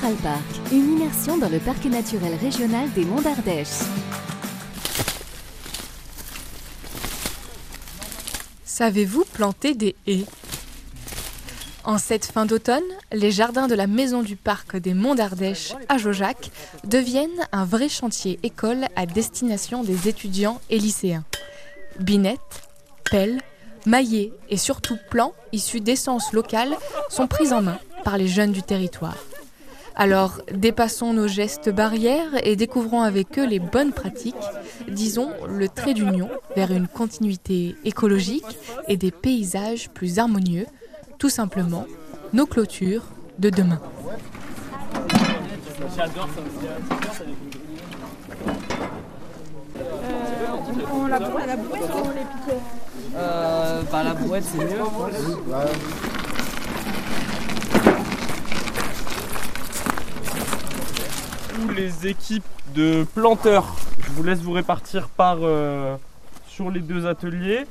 Central Park, une immersion dans le parc naturel régional des Monts d'Ardèche. Savez-vous planter des haies ? En cette fin d'automne, les jardins de la maison du parc des Monts d'Ardèche à Jaujac deviennent un vrai chantier école à destination des étudiants et lycéens. Binettes, pelles, maillets et surtout plants issus d'essences locales sont pris en main par les jeunes du territoire. Alors, dépassons nos gestes barrières et découvrons avec eux les bonnes pratiques, disons le trait d'union vers une continuité écologique et des paysages plus harmonieux, tout simplement nos clôtures de demain. On la brouette ou on les piquait La brouette c'est mieux. Tous les équipes de planteurs, je vous laisse vous répartir sur les deux ateliers.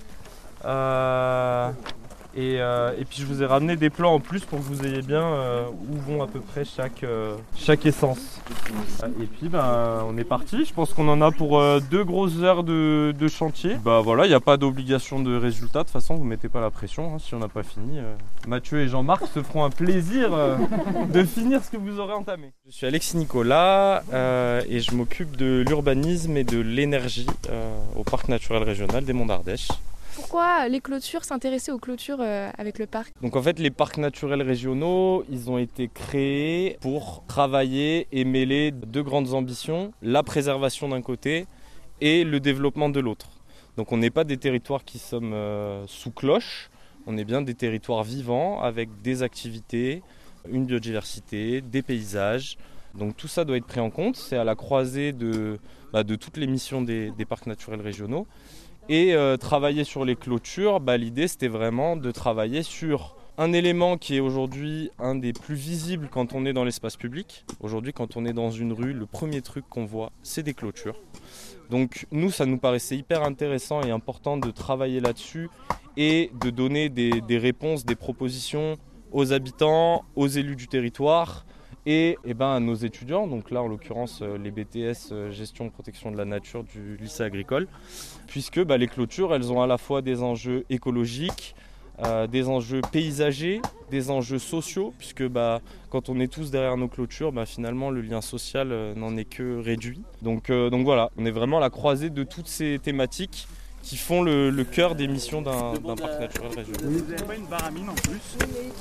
Et puis je vous ai ramené des plans en plus pour que vous ayez bien où vont à peu près chaque essence. Et puis on est parti, je pense qu'on en a pour 2 grosses heures de chantier. Voilà, il n'y a pas d'obligation de résultat, de toute façon vous ne mettez pas la pression, hein, si on n'a pas fini. Mathieu et Jean-Marc se feront un plaisir de finir ce que vous aurez entamé. Je suis Alexis Nicolas et je m'occupe de l'urbanisme et de l'énergie au parc naturel régional des Monts d'Ardèche. Pourquoi les clôtures, s'intéresser aux clôtures avec le parc ? Donc en fait les parcs naturels régionaux, ils ont été créés pour travailler et mêler 2 grandes ambitions, la préservation d'un côté et le développement de l'autre. Donc on n'est pas des territoires qui sommes sous cloche, on est bien des territoires vivants avec des activités, une biodiversité, des paysages. Donc tout ça doit être pris en compte, c'est à la croisée de toutes les missions des parcs naturels régionaux. Et travailler sur les clôtures, l'idée c'était vraiment de travailler sur un élément qui est aujourd'hui un des plus visibles quand on est dans l'espace public. Aujourd'hui quand on est dans une rue, le premier truc qu'on voit c'est des clôtures. Donc nous ça nous paraissait hyper intéressant et important de travailler là-dessus et de donner des réponses, des propositions aux habitants, aux élus du territoire et à nos étudiants, donc là en l'occurrence les BTS gestion protection de la nature du lycée agricole, puisque les clôtures elles ont à la fois des enjeux écologiques, des enjeux paysagers, des enjeux sociaux, puisque quand on est tous derrière nos clôtures, finalement le lien social n'en est que réduit. Donc voilà, on est vraiment à la croisée de toutes ces thématiques qui font le cœur des missions d'un parc naturel régional. Vous n'avez pas une baramine en plus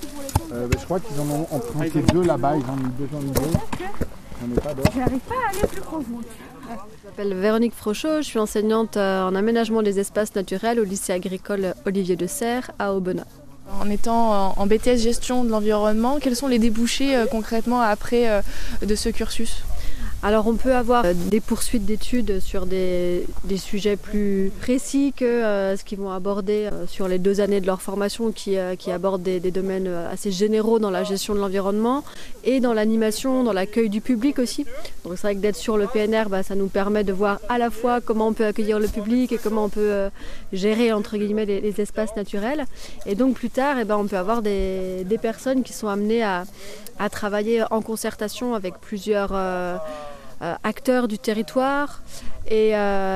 je crois qu'ils en ont emprunté 2 là-bas, ils en ont besoin de 2. J'en ai pas d'autres. J'arrive pas à aller plus profond. Je m'appelle Véronique Frochot, je suis enseignante en aménagement des espaces naturels au lycée agricole Olivier de Serres à Aubenas. En étant en BTS gestion de l'environnement, quels sont les débouchés concrètement après de ce cursus ? Alors on peut avoir des poursuites d'études sur des sujets plus précis que ce qu'ils vont aborder sur les 2 années de leur formation qui abordent des domaines assez généraux dans la gestion de l'environnement et dans l'animation, dans l'accueil du public aussi. Donc c'est vrai que d'être sur le PNR, ça nous permet de voir à la fois comment on peut accueillir le public et comment on peut gérer entre guillemets les espaces naturels. Et donc plus tard, on peut avoir des personnes qui sont amenées à travailler en concertation avec plusieurs acteurs du territoire et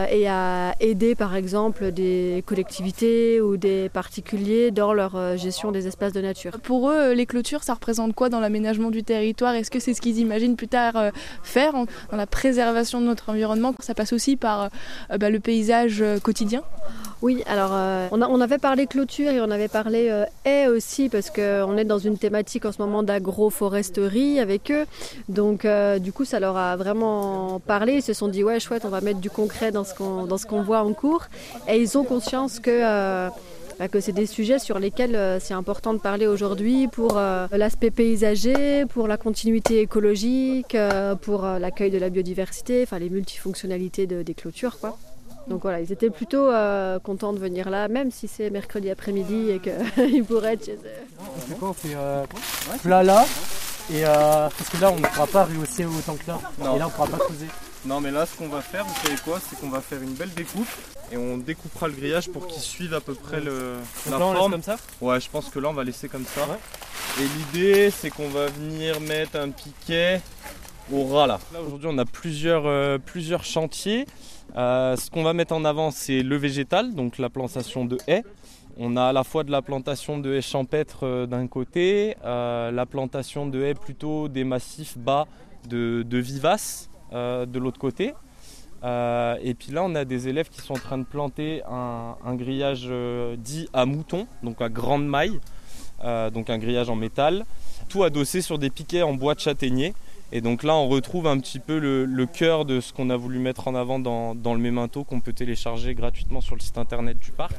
à aider par exemple des collectivités ou des particuliers dans leur gestion des espaces de nature. Pour eux, les clôtures, ça représente quoi dans l'aménagement du territoire ? Est-ce que c'est ce qu'ils imaginent plus tard faire dans la préservation de notre environnement ? Ça passe aussi par le paysage quotidien ? Oui, alors on avait parlé clôture et on avait parlé haies aussi parce qu'on est dans une thématique en ce moment d'agroforesterie avec eux. Donc du coup ça leur a vraiment parlé, ils se sont dit ouais chouette, on va mettre du concret dans ce qu'on voit en cours. Et ils ont conscience que c'est des sujets sur lesquels c'est important de parler aujourd'hui pour l'aspect paysager, pour la continuité écologique, pour l'accueil de la biodiversité, les multifonctionnalités des clôtures quoi. Donc voilà, ils étaient plutôt contents de venir là, même si c'est mercredi après-midi et qu'ils pourraient être chez eux. On fait quoi ? On fait plat là, et parce que là on ne pourra pas rehausser autant que là, et là on ne pourra pas creuser. Non mais là ce qu'on va faire, vous savez quoi, c'est qu'on va faire une belle découpe et on découpera le grillage pour qu'il suive à peu près la là, on forme. laisse comme ça ? Ouais, je pense que là on va laisser comme ça. Ouais. Et l'idée, c'est qu'on va venir mettre un piquet au ras là. Là aujourd'hui, on a plusieurs chantiers. Ce qu'on va mettre en avant, c'est le végétal, donc la plantation de haies. On a à la fois de la plantation de haies champêtres d'un côté, la plantation de haies plutôt des massifs bas de vivaces de l'autre côté. Et puis là, on a des élèves qui sont en train de planter un grillage dit à mouton, donc à grande maille, donc un grillage en métal, tout adossé sur des piquets en bois de châtaignier. Et donc là, on retrouve un petit peu le cœur de ce qu'on a voulu mettre en avant dans le mémento qu'on peut télécharger gratuitement sur le site internet du parc.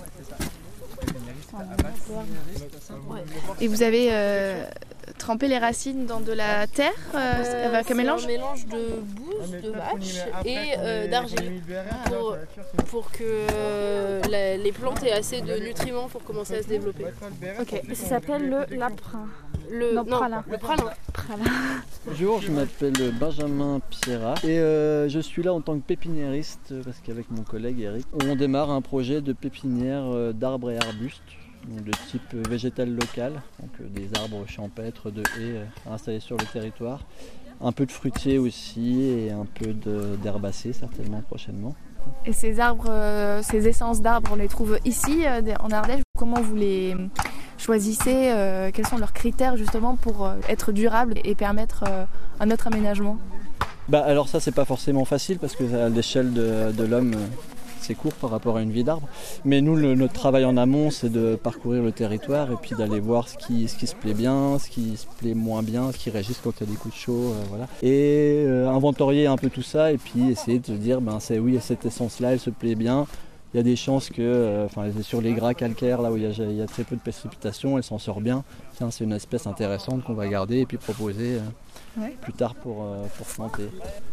Et vous avez trempé les racines dans de la terre avec un mélange de bouse de vache et d'argile pour que les plantes aient assez de nutriments pour commencer à se développer. Ok. Et ça s'appelle le laprin. Le pralin. Bonjour, je m'appelle Benjamin Pierrat et je suis là en tant que pépiniériste parce qu'avec mon collègue Eric, on démarre un projet de pépinière d'arbres et arbustes. Donc de type végétal local, donc des arbres champêtres, de haies installés sur le territoire. Un peu de fruitiers aussi et un peu d'herbacées certainement prochainement. Et ces arbres, ces essences d'arbres, on les trouve ici en Ardèche. Comment vous les choisissez? Quels sont leurs critères justement pour être durables et permettre un autre aménagement? Alors ça c'est pas forcément facile parce que à l'échelle de l'homme c'est court par rapport à une vie d'arbre. Mais nous, notre travail en amont, c'est de parcourir le territoire et puis d'aller voir ce qui se plaît bien, ce qui se plaît moins bien, ce qui résiste quand il y a des coups de chaud, voilà. Et inventorier un peu tout ça et puis essayer de se dire, oui, cette essence-là, elle se plaît bien. Il y a des chances que, sur les gras calcaires, là où il y a très peu de précipitations, elle s'en sort bien. Tiens, c'est une espèce intéressante qu'on va garder et puis proposer plus tard pour planter.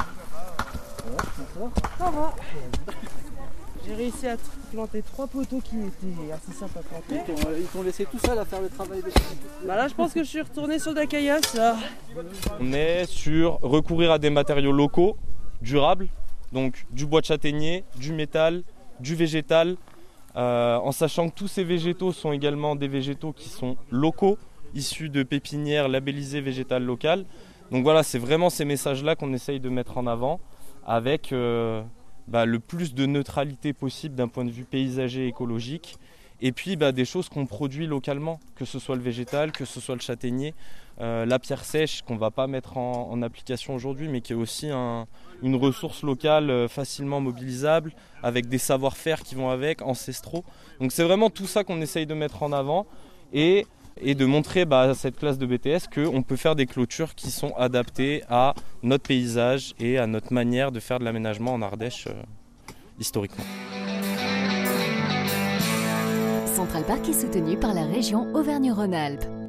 Ça va. J'ai réussi à planter 3 poteaux qui étaient assez simples à planter. Ils t'ont laissé tout seul à faire le travail des... Là, je pense que je suis retourné sur de la caillasse. Là. On est sur recourir à des matériaux locaux, durables, donc du bois de châtaignier, du métal, du végétal, en sachant que tous ces végétaux sont également des végétaux qui sont locaux, issus de pépinières labellisées végétales locales. Donc voilà, c'est vraiment ces messages-là qu'on essaye de mettre en avant avec... le plus de neutralité possible d'un point de vue paysager et écologique. Et puis des choses qu'on produit localement, que ce soit le végétal, que ce soit le châtaignier, la pierre sèche qu'on ne va pas mettre en application aujourd'hui, mais qui est aussi une ressource locale facilement mobilisable, avec des savoir-faire qui vont avec, ancestraux. Donc c'est vraiment tout ça qu'on essaye de mettre en avant et de montrer à cette classe de BTS qu'on peut faire des clôtures qui sont adaptées à notre paysage et à notre manière de faire de l'aménagement en Ardèche historiquement. Central Park est soutenu par la région Auvergne-Rhône-Alpes.